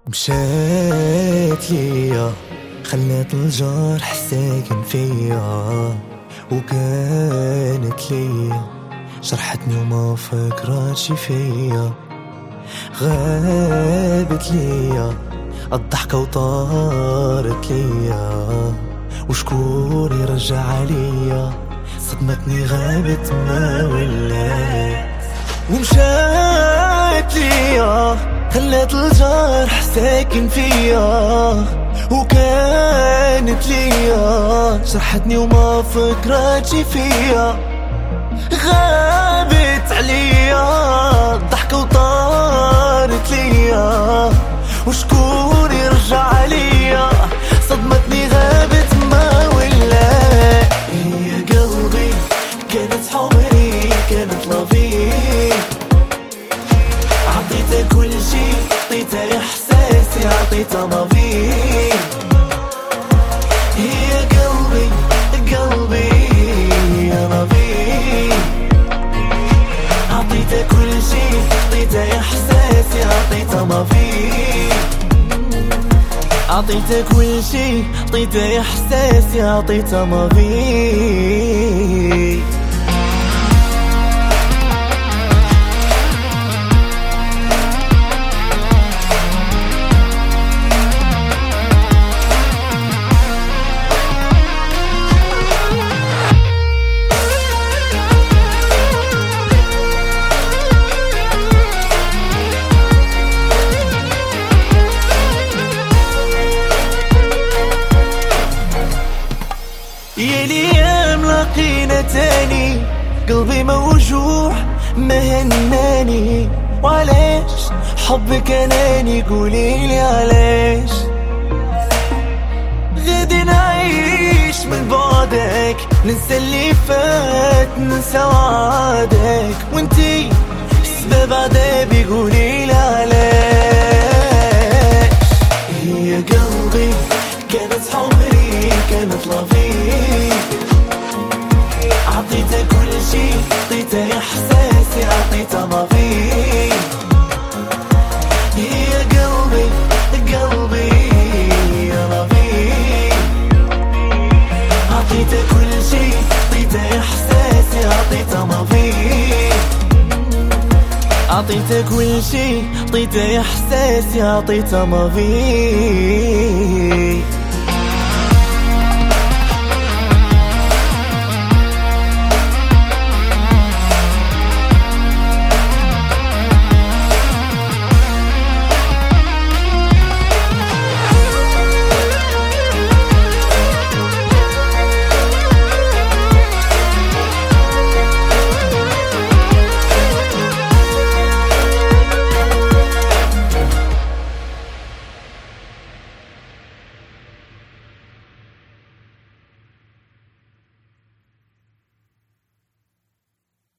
مشات ليا خلات الجرح ساكن فيا، وكانت ليا جرحتني وما فكرتش فيا. غابت ليا الضحكة وطارت ليا، وشكون يرجع عليا؟ صدمتني غابت ما ولات. ومشات ليا خلات الجرح ساكن فيا، وكانت ليا جرحتني وما فكرتش فيا. غابت عليا الضحكة وطارت ليا، وشكون يرجع عليا؟ صدمتني غابت ما ولات. يا قلبي كانت حمري كانت لافي، عطيتها كل شي، عطيتها احساسي، عطيتها مافي. يا قلبي قلبي يا مافي، عطيتها كل شي، عطيتها احساسي، عطيتها مافي. عطيتها كل شي، عطيتها احساسي، عطيتها مافي. يا ليام لقينا تاني، قلبي موجوع ما هناني. وعلاش حبك اناني؟ قوليلي علاش. غادي نعيش من بعدك، ننسى اللي فات، ننسى وعدك، وانتي سبب عذابي. قوليلي علاش. يا قلبي كانت حمري كانت لافي، عطيتها كل شي، عطيتها احساسي، عطيتها مافي. يا قلبي قلبي يا مافي، عطيتها كل شي، عطيتها احساسي، عطيتها مافي. عطيتها كل شي، عطيتها احساسي، عطيتها مافي.